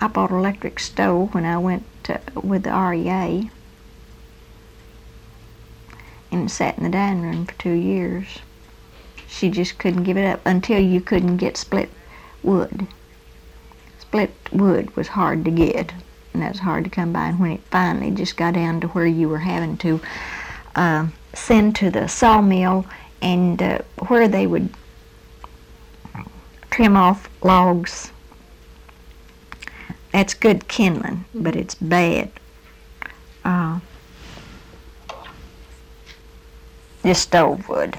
I bought an electric stove when I went with the REA, and it sat in the dining room for 2 years. She just couldn't give it up until you couldn't get split wood. Split wood was hard to get, and that was hard to come by. And when it finally just got down to where you were having to send to the sawmill, and where they would trim off logs, that's good kindling, but it's bad. Just stove wood.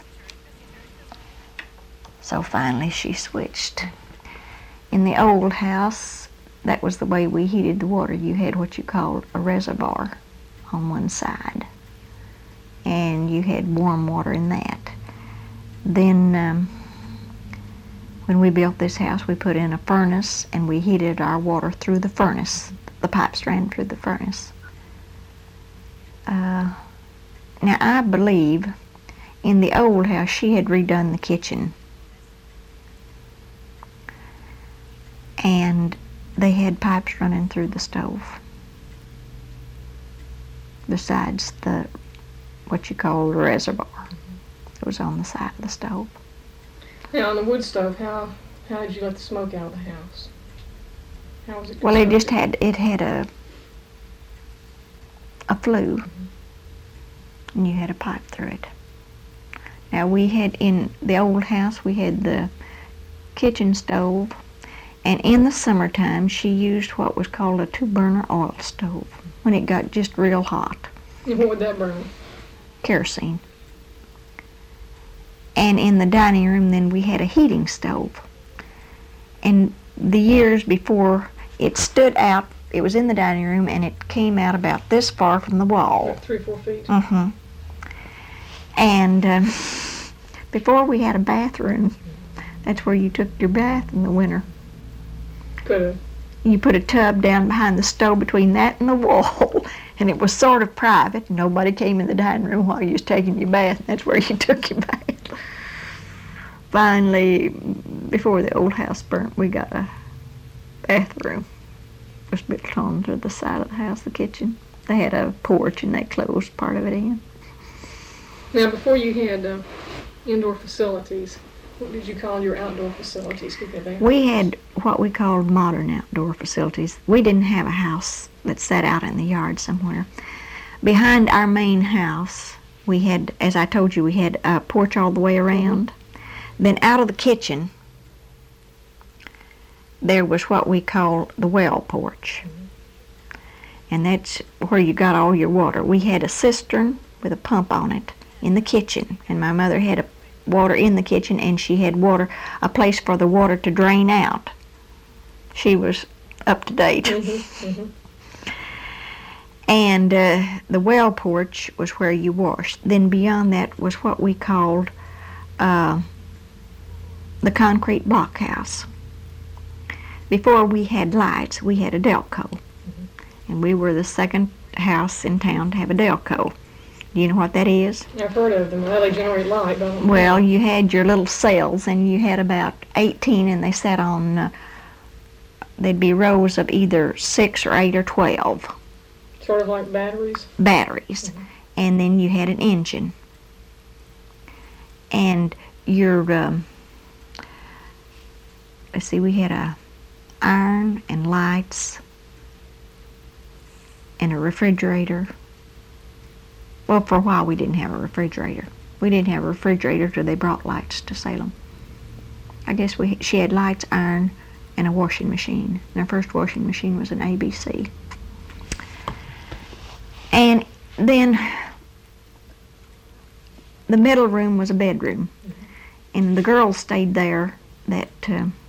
So finally she switched. In the old house, that was the way we heated the water. You had what you called a reservoir on one side, and you had warm water in that. Then when we built this house, we put in a furnace, and we heated our water through the furnace. The pipes ran through the furnace. Now I believe in the old house she had redone the kitchen, and they had pipes running through the stove besides the what you call the reservoir. It was on the side of the stove. Now, on the wood stove, how did you let the smoke out of the house? How was it? Well, it just had a flue, and you had a pipe through it. Now, we had in the old house, we had the kitchen stove, and in the summertime she used what was called a 2-burner oil stove when it got just real hot. And what would that burn? Kerosene. And in the dining room then we had a heating stove. And the years before, it stood out, it was in the dining room, and it came out about this far from the wall. About 3-4 feet? Mm-hmm. And before we had a bathroom, that's where you took your bath in the winter. You put a tub down behind the stove between that and the wall, and it was sort of private. Nobody came in the dining room while you was taking your bath, and that's where you took your bath. Finally, before the old house burnt, we got a bathroom. It was built on to the side of the house, the kitchen. They had a porch, and they closed part of it in. Now, before you had indoor facilities, what did you call your outdoor facilities? We had what we called modern outdoor facilities. We didn't have a house that sat out in the yard somewhere. Behind our main house, we had, as I told you, we had a porch all the way around. Then out of the kitchen, there was what we called the well porch. And that's where you got all your water. We had a cistern with a pump on it in the kitchen, and my mother had water in the kitchen, and she had water, a place for the water to drain out. She was up to date. And the well porch was where you washed. Then beyond that was what we called the concrete blockhouse. Before we had lights, we had a Delco. And we were the second house in town to have a Delco. Do you know what that is? I've heard of them. Well, they generate light, don't they? Well, you had your little cells, and you had about 18, and they sat on, they'd be rows of either 6 or 8 or 12. Sort of like batteries? Batteries. And then you had an engine. And your, let's see, we had a iron and lights and a refrigerator. Well, for a while we didn't have a refrigerator. We didn't have a refrigerator till they brought lights to Salem. I guess she had lights, iron, and a washing machine. And our first washing machine was an ABC. And then the middle room was a bedroom. And the girls stayed there that